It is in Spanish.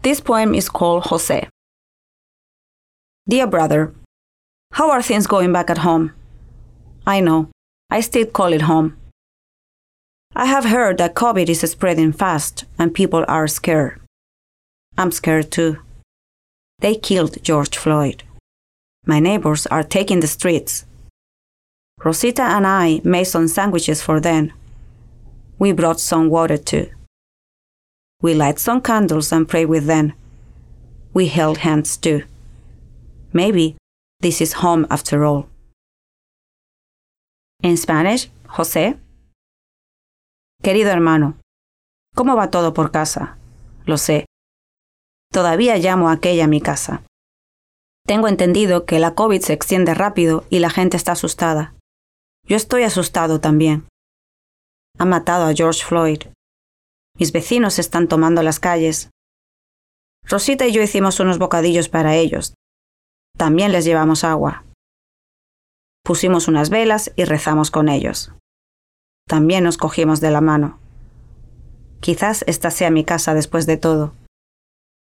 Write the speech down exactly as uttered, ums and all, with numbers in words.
This poem is called Jose. Dear brother, how are things going back at home? I know, I still call it home. I have heard that COVID is spreading fast and people are scared. I'm scared too. They killed George Floyd. My neighbors are taking the streets. Rosita and I made some sandwiches for them. We brought some water too. We light some candles and pray with them. We held hands too. Maybe this is home after all. In Spanish, José. Querido hermano, ¿cómo va todo por casa? Lo sé. Todavía llamo a aquella mi casa. Tengo entendido que la COVID se extiende rápido y la gente está asustada. Yo estoy asustado también. Han matado a George Floyd. Mis vecinos están tomando las calles. Rosita y yo hicimos unos bocadillos para ellos. También les llevamos agua. Pusimos unas velas y rezamos con ellos. También nos cogimos de la mano. Quizás esta sea mi casa después de todo.